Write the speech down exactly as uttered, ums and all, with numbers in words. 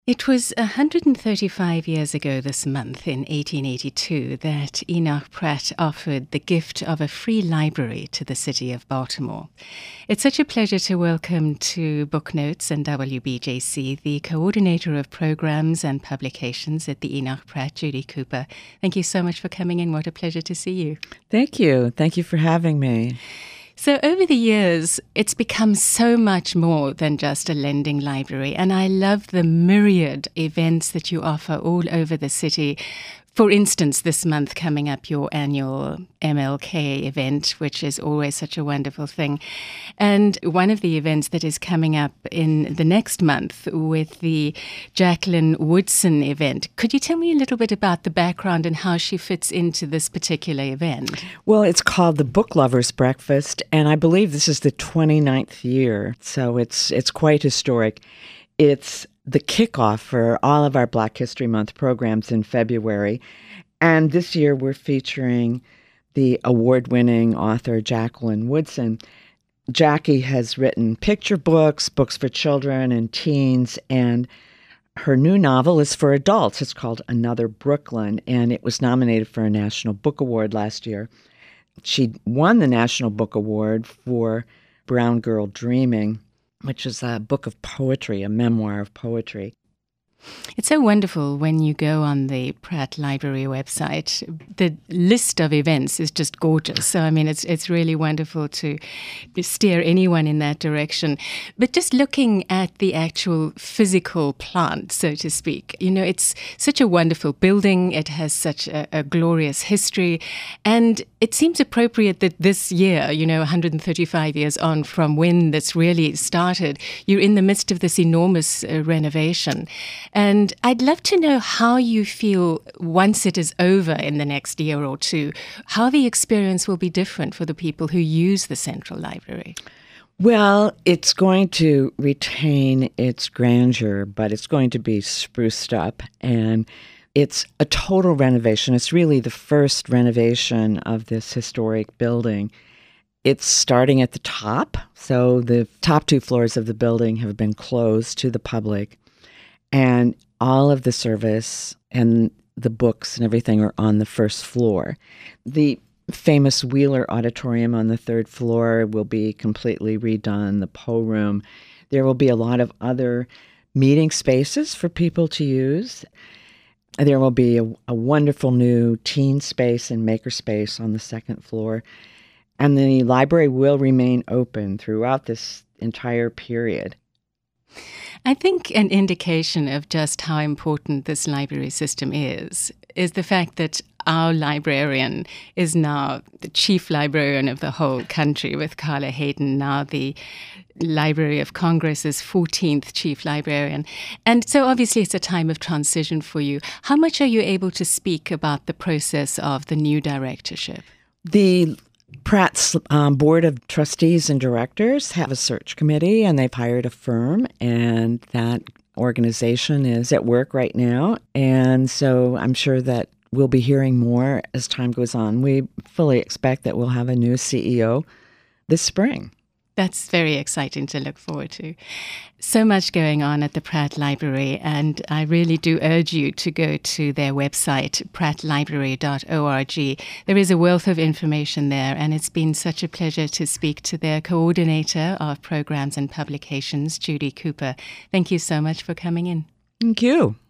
It was one hundred thirty-five years ago this month, in eighteen eighty-two, that Enoch Pratt offered the gift of a free library to the city of Baltimore. It's such a pleasure to welcome to Booknotes and W B J C the coordinator of programs and publications at the Enoch Pratt, Judy Cooper. Thank you so much for coming in. What a pleasure to see you. Thank you. Thank you for having me. So over the years, it's become so much more than just a lending library, and I love the myriad events that you offer all over the city. For instance, this month coming up, your annual M L K event, which is always such a wonderful thing. And one of the events that is coming up in the next month with the Jacqueline Woodson event. Could you tell me a little bit about the background and how she fits into this particular event? Well, it's called the Book Lovers Breakfast, and I believe this is the twenty-ninth year, so it's it's quite historic. It's the kickoff for all of our Black History Month programs in February. And this year we're featuring the award-winning author Jacqueline Woodson. Jackie has written picture books, books for children and teens, and her new novel is for adults. It's called Another Brooklyn, and it was nominated for a National Book Award last year. She won the National Book Award for Brown Girl Dreaming, which is a book of poetry, a memoir of poetry. It's so wonderful when you go on the Pratt Library website. The list of events is just gorgeous. So, I mean, it's it's really wonderful to steer anyone in that direction. But just looking at the actual physical plant, so to speak, you know, it's such a wonderful building. It has such a, a glorious history. And it seems appropriate that this year, you know, one hundred thirty-five years on from when this really started, you're in the midst of this enormous uh, renovation. And I'd love to know how you feel once it is over in the next year or two, how the experience will be different for the people who use the Central Library. Well, it's going to retain its grandeur, but it's going to be spruced up. And it's a total renovation. It's really the first renovation of this historic building. It's starting at the top. So the top two floors of the building have been closed to the public. And all of the service and the books and everything are on the first floor. The famous Wheeler Auditorium on the third floor will be completely redone, the Poe Room. There will be a lot of other meeting spaces for people to use. There will be a, a wonderful new teen space and maker space on the second floor. And the library will remain open throughout this entire period. I think an indication of just how important this library system is, is the fact that our librarian is now the chief librarian of the whole country, with Carla Hayden, now the Library of Congress's fourteenth chief librarian. And so obviously it's a time of transition for you. How much are you able to speak about the process of the new directorship? The Pratt's um, board of trustees and directors have a search committee, and they've hired a firm, and that organization is at work right now. And so I'm sure that we'll be hearing more as time goes on. We fully expect that we'll have a new C E O this spring. That's very exciting to look forward to. So much going on at the Pratt Library, and I really do urge you to go to their website, pratt library dot org. There is a wealth of information there, and it's been such a pleasure to speak to their coordinator of programs and publications, Judy Cooper. Thank you so much for coming in. Thank you.